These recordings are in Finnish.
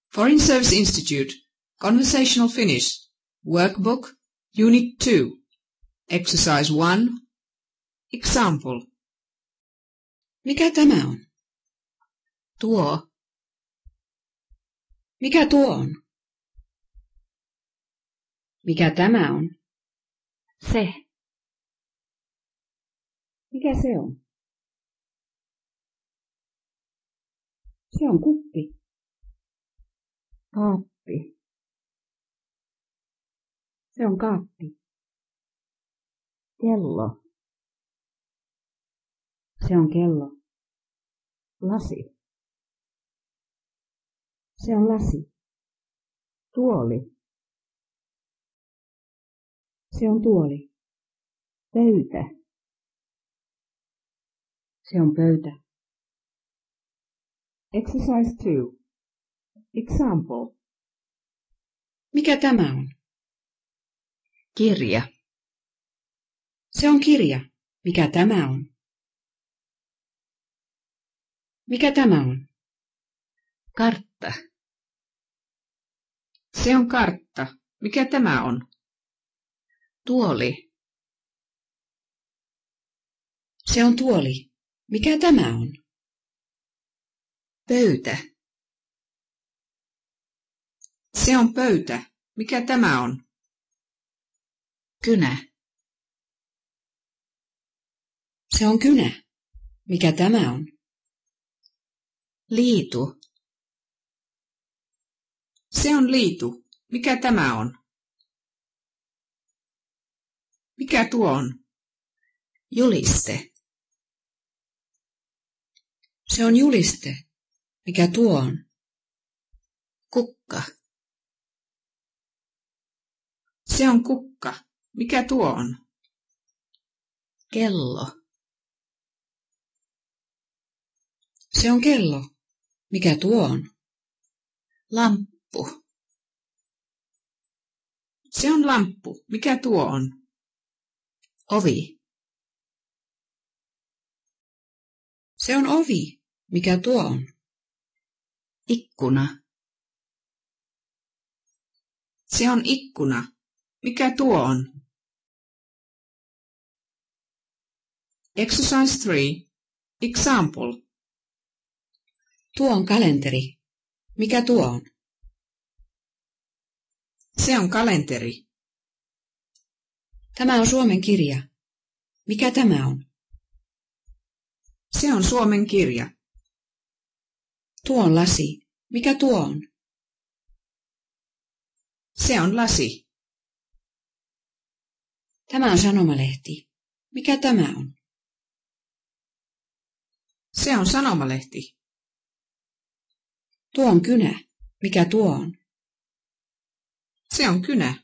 Foreign Service Institute, Conversational Finnish, Workbook, Unit 2, Exercise 1, Example. Mikä tämä on? Tuo. Mikä tuo on? Mikä tämä on? Se. Mikä se on? Se on kuppi. Kaappi. Se on kaappi. Kello. Se on kello. Lasi. Se on lasi. Tuoli. Se on tuoli. Pöytä. Se on pöytä. Exercise 2. Example. Mikä tämä on? Kirja. Se on kirja. Mikä tämä on? Mikä tämä on? Kartta. Se on kartta. Mikä tämä on? Tuoli. Se on tuoli. Mikä tämä on? Pöytä. Se on pöytä. Mikä tämä on? Kynä. Se on kynä. Mikä tämä on? Liitu. Se on liitu. Mikä tämä on? Mikä tuo on? Juliste. Se on juliste. Mikä tuo on? Kukka. Se on kukka. Mikä tuo on? Kello. Se on kello. Mikä tuo on? Lamppu. Se on lamppu. Mikä tuo on? Ovi. Se on ovi. Mikä tuo on? Ikkuna. Se on ikkuna. Mikä tuo on? Exercise 3. Example. Tuo on kalenteri. Mikä tuo on? Se on kalenteri. Tämä on Suomen kirja. Mikä tämä on? Se on Suomen kirja. Tuo on lasi. Mikä tuo on? Se on lasi. Tämä on sanomalehti. Mikä tämä on? Se on sanomalehti. Tuo on kynä. Mikä tuo on? Se on kynä.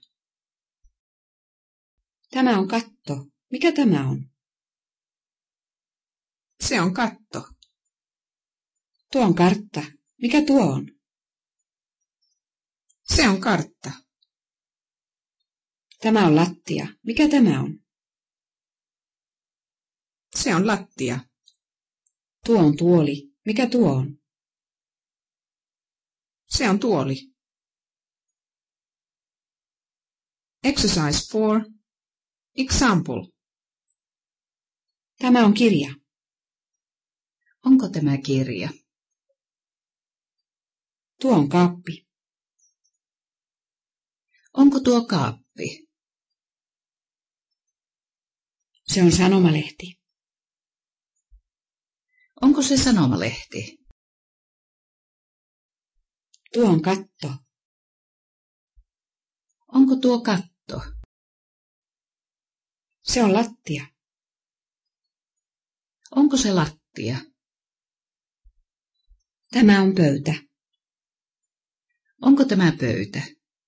Tämä on katto. Mikä tämä on? Se on katto. Tuo on kartta. Mikä tuo on? Se on kartta. Tämä on lattia. Mikä tämä on? Se on lattia. Tuo on tuoli. Mikä tuo on? Se on tuoli. Exercise 4. Example. Tämä on kirja. Onko tämä kirja? Tuo on kaappi. Onko tuo kaappi? Se on sanomalehti. Onko se sanomalehti? Tuo on katto. Onko tuo katto? Se on lattia. Onko se lattia? Tämä on pöytä. Onko tämä pöytä?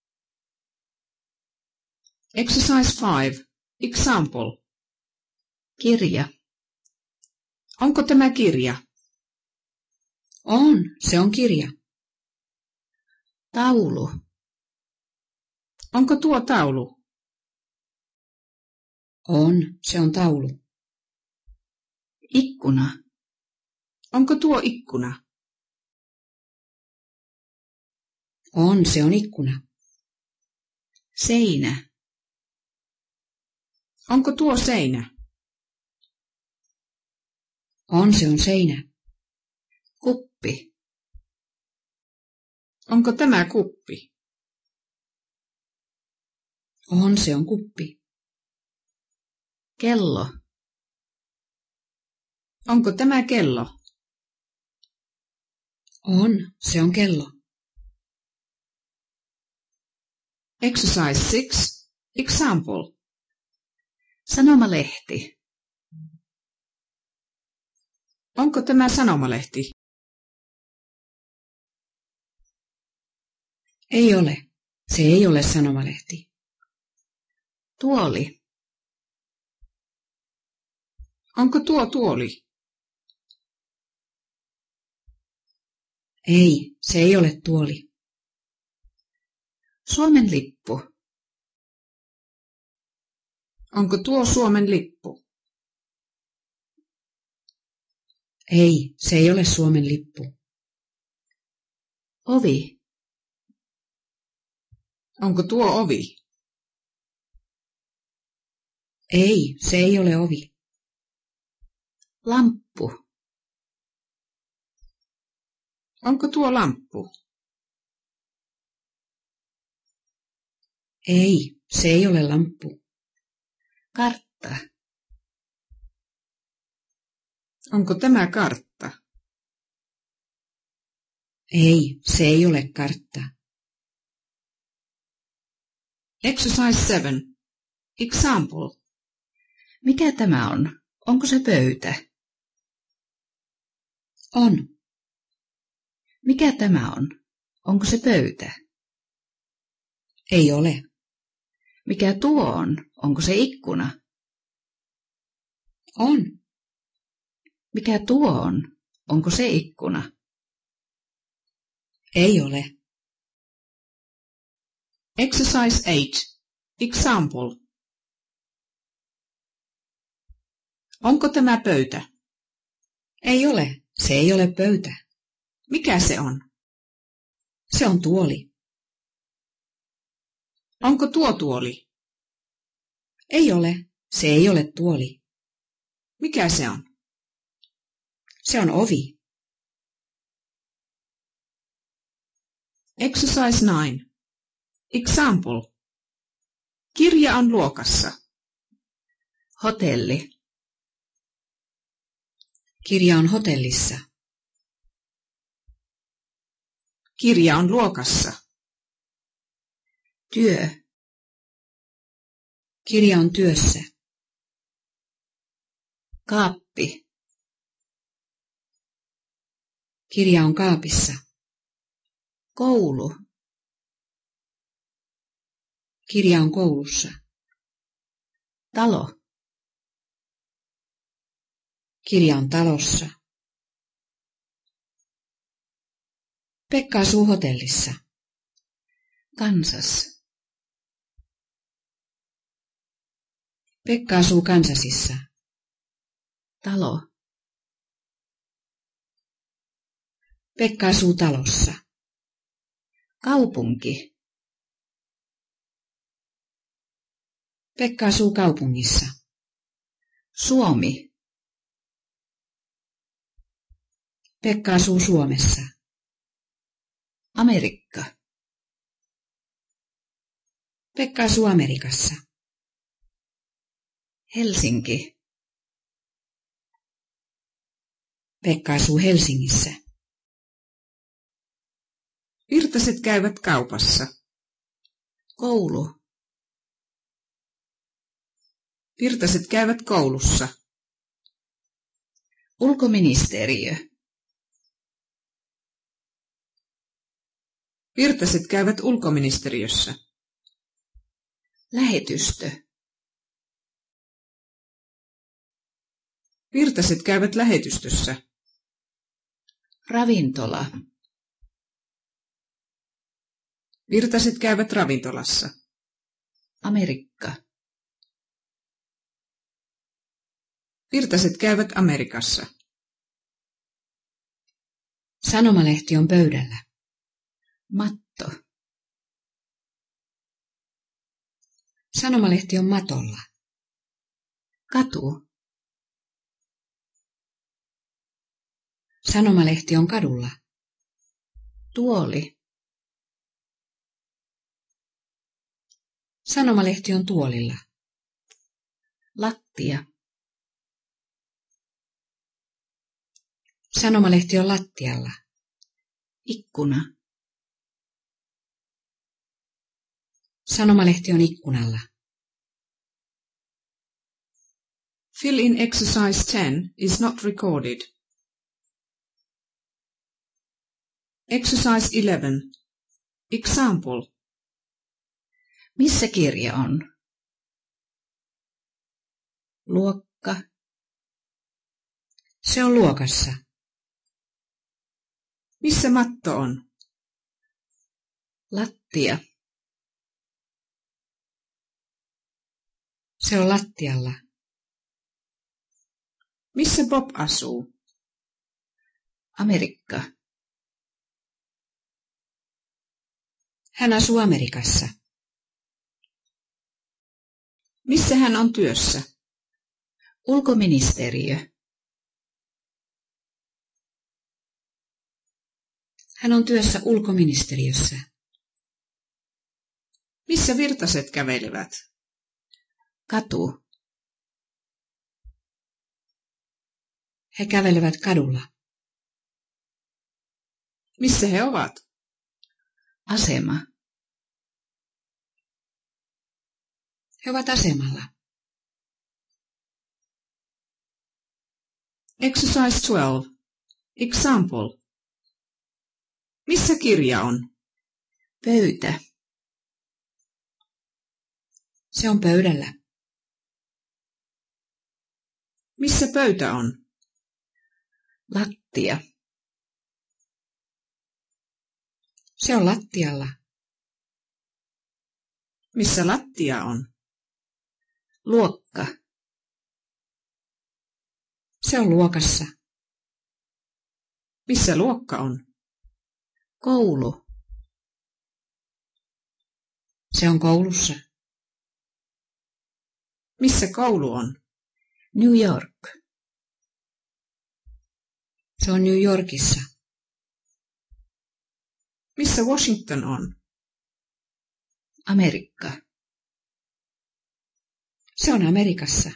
Exercise 5. Example. Kirja. Onko tämä kirja? On, se on kirja. Taulu. Onko tuo taulu? On, se on taulu. Ikkuna. Onko tuo ikkuna? On, se on ikkuna. Seinä. Onko tuo seinä? On, se on seinä. Kuppi. Onko tämä kuppi? On, se on kuppi. Kello. Onko tämä kello? On, se on kello. Exercise 6. Example. Sanomalehti. Onko tämä sanomalehti? Ei ole. Se ei ole sanomalehti. Tuoli. Onko tuo tuoli? Ei, se ei ole tuoli. Suomen lippu. Onko tuo Suomen lippu? Ei, se ei ole Suomen lippu. Ovi. Onko tuo ovi? Ei, se ei ole ovi. Lamppu. Onko tuo lamppu? Ei, se ei ole lamppu. Kartta. Onko tämä kartta? Ei, se ei ole kartta. Exercise 7. Example. Mikä tämä on? Onko se pöytä? On. Mikä tämä on? Onko se pöytä? Ei ole. Mikä tuo on? Onko se ikkuna? On. Mikä tuo on? Onko se ikkuna? Ei ole. Exercise 8. Example. Onko tämä pöytä? Ei ole. Se ei ole pöytä. Mikä se on? Se on tuoli. Onko tuo tuoli? Ei ole. Se ei ole tuoli. Mikä se on? Se on ovi. Exercise 9. Example. Kirja on luokassa. Hotelli. Kirja on hotellissa. Kirja on luokassa. Työ. Kirja on työssä. Kaappi. Kirja on kaapissa. Koulu. Kirja on koulussa. Talo. Kirja on talossa. Pekka asuu hotellissa. Kansas. Pekka asuu Kansasissa. Talo. Pekka asuu talossa. Kaupunki. Pekka asuu kaupungissa. Suomi. Pekka asuu Suomessa. Amerikka. Pekka asuu Amerikassa. Helsinki. Pekka asuu Helsingissä. Virtaset käyvät kaupassa. Koulu. Virtaset käyvät koulussa. Ulkoministeriö. Virtaset käyvät ulkoministeriössä. Lähetystö. Virtaset käyvät lähetystössä. Ravintola. Virtaset käyvät ravintolassa. Amerikka. Virtaset käyvät Amerikassa. Sanomalehti on pöydällä. Matti. Matto. Sanomalehti on matolla. Katu. Sanomalehti on kadulla. Tuoli. Sanomalehti on tuolilla. Lattia. Sanomalehti on lattialla. Ikkuna. Sanomalehti on ikkunalla. Fill in exercise 10 is not recorded. Exercise 11. Example. Missä kirja on? Luokka. Se on luokassa. Missä matto on? Lattia. Se on lattialla. Missä Bob asuu? Amerikka. Hän asuu Amerikassa. Missä hän on työssä? Ulkoministeriö. Hän on työssä ulkoministeriössä. Missä Virtaset kävelevät? Katu. He kävelevät kadulla. Missä he ovat? Asema. He ovat asemalla. Exercise 12. Example. Missä kirja on? Pöytä. Se on pöydällä. Missä pöytä on? Lattia. Se on lattialla. Missä lattia on? Luokka. Se on luokassa. Missä luokka on? Koulu. Se on koulussa. Missä koulu on? New York. Se on New Yorkissa. Missä Washington on? Amerikka. Se on Amerikassa.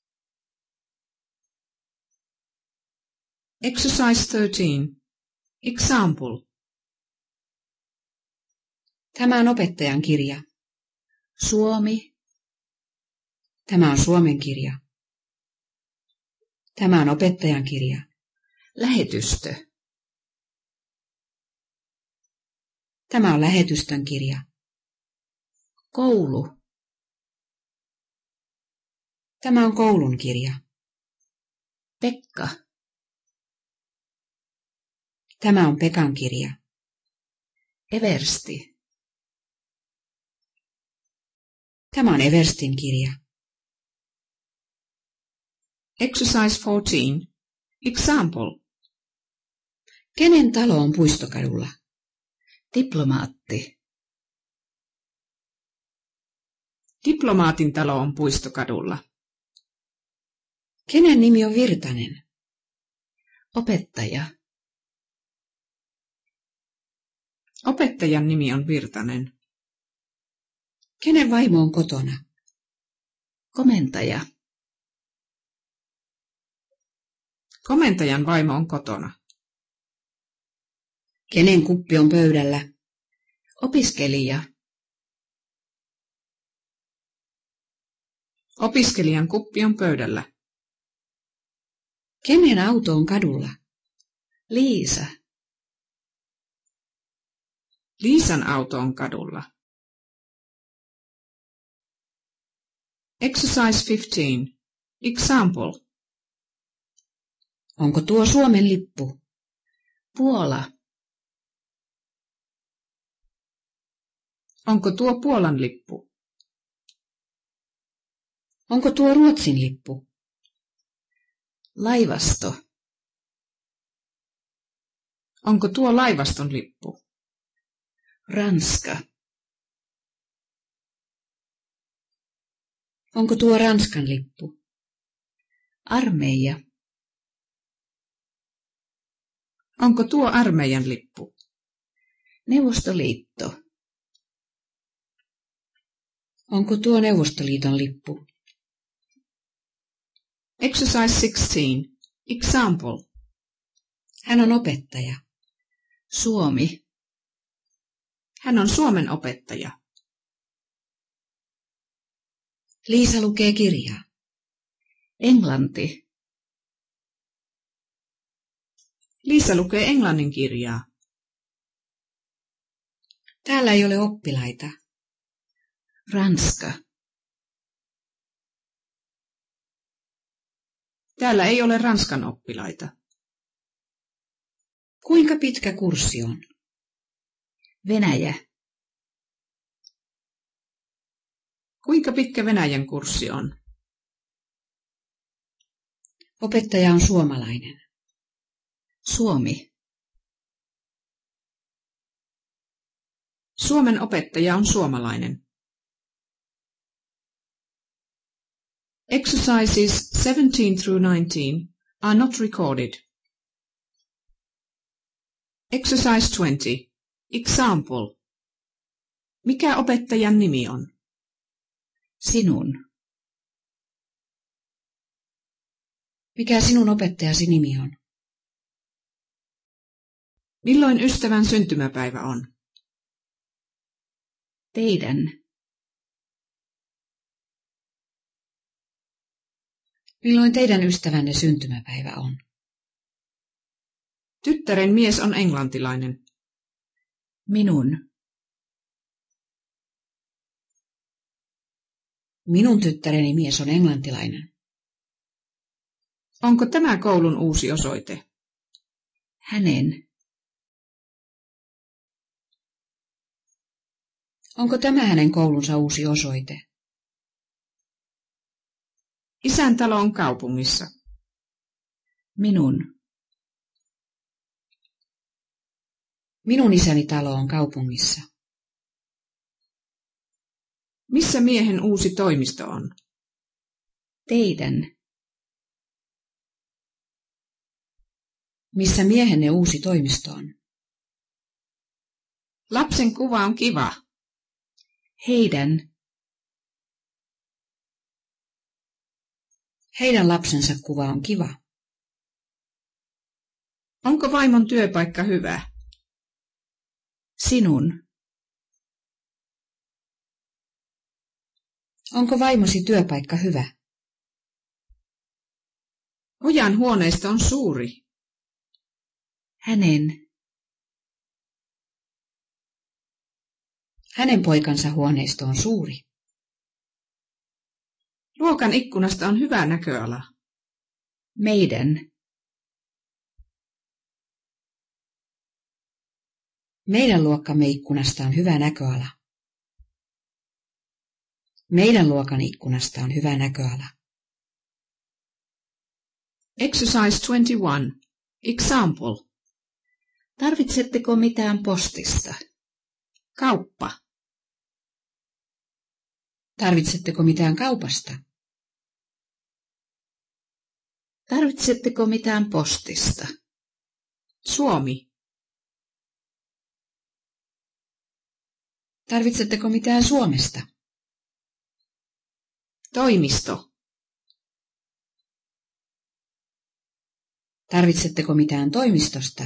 Exercise 13. Example. Tämä on opettajan kirja. Suomi. Tämä on Suomen kirja. Tämä on opettajan kirja. Lähetystö. Tämä on lähetystön kirja. Koulu. Tämä on koulun kirja. Pekka. Tämä on Pekan kirja. Eversti. Tämä on Everstin kirja. Exercise 14. Example. Kenen talo on Puistokadulla? Diplomaatti. Diplomaatin talo on Puistokadulla. Kenen nimi on Virtanen? Opettaja. Opettajan nimi on Virtanen. Kenen vaimo on kotona? Komentaja. Komentajan vaimo on kotona. Kenen kuppi on pöydällä? Opiskelija. Opiskelijan kuppi on pöydällä. Kenen auto on kadulla? Liisa. Liisan auto on kadulla. Exercise 15. Example. Onko tuo Suomen lippu? Puola. Onko tuo Puolan lippu? Onko tuo Ruotsin lippu? Laivasto. Onko tuo laivaston lippu? Ranska. Onko tuo Ranskan lippu? Armeija. Onko tuo armeijan lippu? Neuvostoliitto. Onko tuo Neuvostoliiton lippu? Exercise 16. Example. Hän on opettaja. Suomi. Hän on Suomen opettaja. Liisa lukee kirjaa. Englanti. Liisa lukee englannin kirjaa. Täällä ei ole oppilaita. Ranska. Täällä ei ole Ranskan oppilaita. Kuinka pitkä kurssi on? Venäjä. Kuinka pitkä Venäjän kurssi on? Opettaja on suomalainen. Suomi. Suomen opettaja on suomalainen. Exercises 17 through 19 are not recorded. Exercise 20. Example. Mikä opettajan nimi on? Sinun. Mikä sinun opettajasi nimi on? Milloin ystävän syntymäpäivä on? Teidän. Milloin teidän ystävänne syntymäpäivä on? Tyttären mies on englantilainen. Minun. Minun tyttäreni mies on englantilainen. Onko tämä koulun uusi osoite? Hänen. Onko tämä hänen koulunsa uusi osoite? Isän talo on kaupungissa. Minun. Minun isäni talo on kaupungissa. Missä miehen uusi toimisto on? Teidän. Missä miehenne uusi toimisto on? Lapsen kuva on kiva. Heidän. Heidän lapsensa kuva on kiva. Onko vaimon työpaikka hyvä? Sinun. Onko vaimosi työpaikka hyvä? Ojan huoneisto on suuri. Hänen. Hänen poikansa huoneisto on suuri. Luokan ikkunasta on hyvä näköala. Meidän. Meidän luokkamme ikkunasta on hyvä näköala. Meidän luokan ikkunasta on hyvä näköala. Exercise 21. Example. Tarvitsetteko mitään postista? Kauppa. Tarvitsetteko mitään kaupasta? Tarvitsetteko mitään postista? Suomi. Tarvitsetteko mitään Suomesta? Toimisto. Tarvitsetteko mitään toimistosta?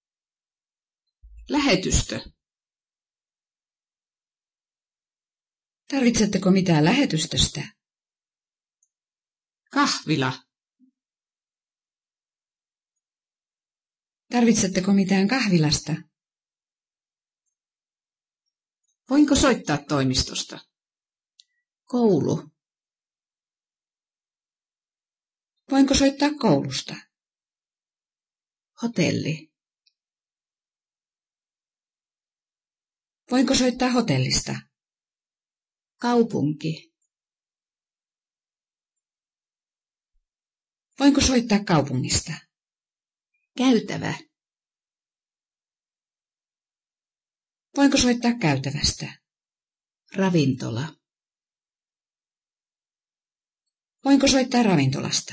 Lähetystö. Tarvitsetteko mitään lähetystöstä? Kahvila. Tarvitsetteko mitään kahvilasta? Voinko soittaa toimistosta? Koulu. Voinko soittaa koulusta? Hotelli. Voinko soittaa hotellista? Kaupunki. Voinko soittaa kaupungista? Käytävä. Voinko soittaa käytävästä? Ravintola. Voinko soittaa ravintolasta?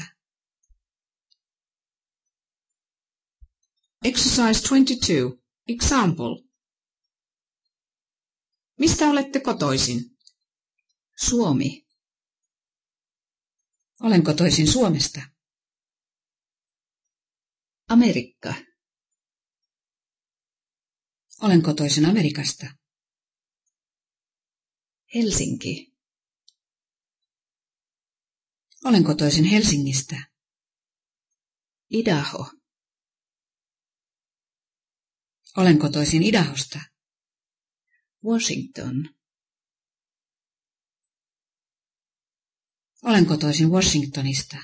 Exercise 22. Example. Mistä olette kotoisin? Suomi. Olen kotoisin Suomesta. Amerikka. Olen kotoisin Amerikasta. Helsinki. Olen kotoisin Helsingistä. Idaho. Olen kotoisin Idahosta. Washington. Olen kotoisin Washingtonista.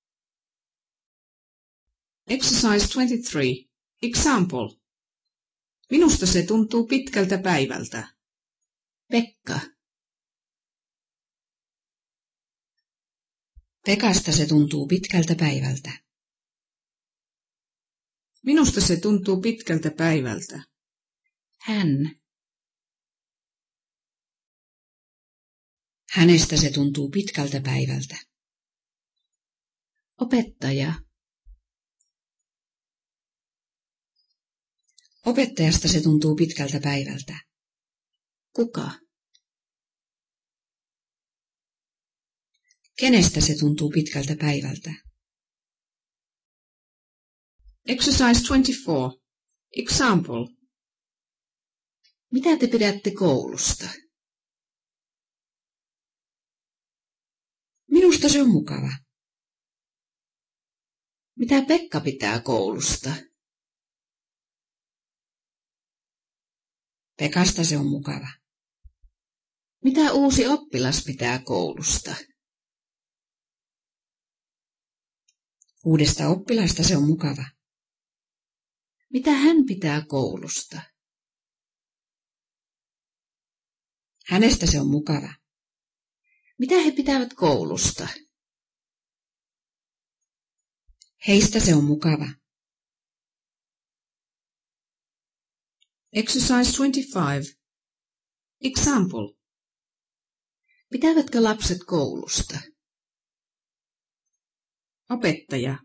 Exercise 23. Example. Minusta se tuntuu pitkältä päivältä. Pekka. Pekasta se tuntuu pitkältä päivältä. Minusta se tuntuu pitkältä päivältä. Hän. Hänestä se tuntuu pitkältä päivältä. Opettaja. Opettajasta se tuntuu pitkältä päivältä. Kuka? Kenestä se tuntuu pitkältä päivältä? Exercise 24. Example. Mitä te pidätte koulusta? Minusta se on mukava. Mitä Pekka pitää koulusta? Pekasta se on mukava. Mitä uusi oppilas pitää koulusta? Uudesta oppilaasta se on mukava. Mitä hän pitää koulusta? Hänestä se on mukava. Mitä he pitävät koulusta? Heistä se on mukava. Exercise 25. Example. Pitävätkö lapset koulusta? Opettaja.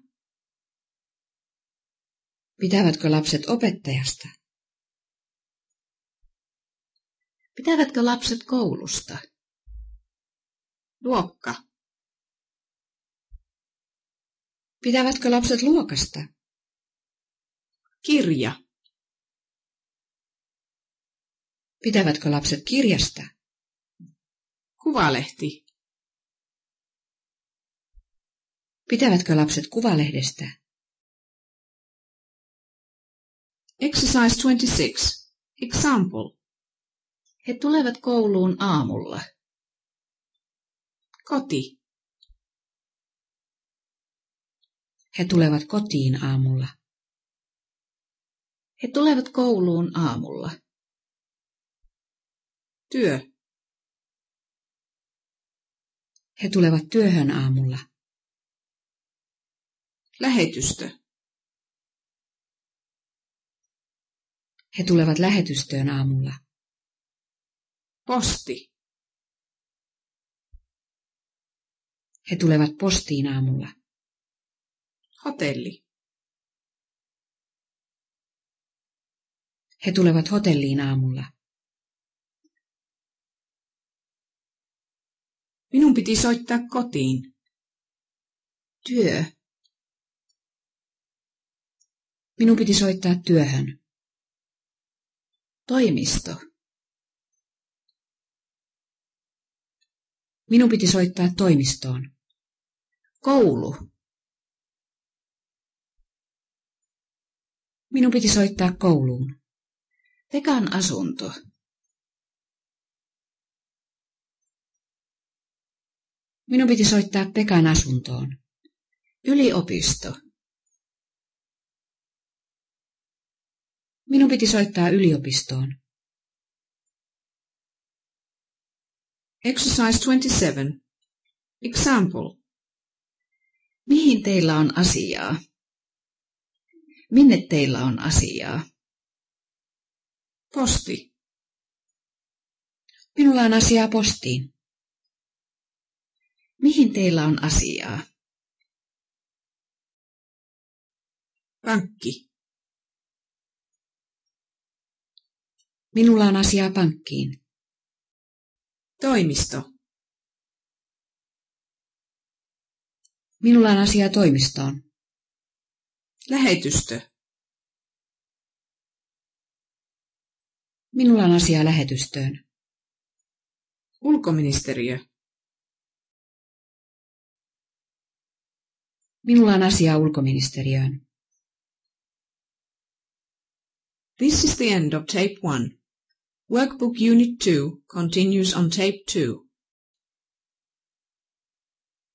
Pitävätkö lapset opettajasta? Pitävätkö lapset koulusta? Luokka. Pitävätkö lapset luokasta? Kirja. Pitävätkö lapset kirjasta? Kuvalehti. Pitävätkö lapset kuvalehdestä? Exercise 26. Example. He tulevat kouluun aamulla. Koti. He tulevat kotiin aamulla. He tulevat kouluun aamulla. Työ. He tulevat työhön aamulla. Lähetystö. He tulevat lähetystöön aamulla. Posti. He tulevat postiin aamulla. Hotelli. He tulevat hotelliin aamulla. Minun piti soittaa kotiin. Työ. Minun piti soittaa työhön. Toimisto. Minun piti soittaa toimistoon. Koulu. Minun piti soittaa kouluun. Pekan asunto. Minun piti soittaa Pekan asuntoon. Yliopisto. Minun piti soittaa yliopistoon. Exercise 27. Example. Mihin teillä on asiaa? Minne teillä on asiaa? Posti. Minulla on asiaa postiin. Mihin teillä on asiaa? Pankki. Minulla on asiaa pankkiin. Toimisto. Minulla on asiaa toimistoon. Lähetystö. Minulla on asiaa lähetystöön. Ulkoministeriö. Minulla on asiaa ulkoministeriöön. This is the end of tape 1. Workbook Unit 2 continues on tape 2.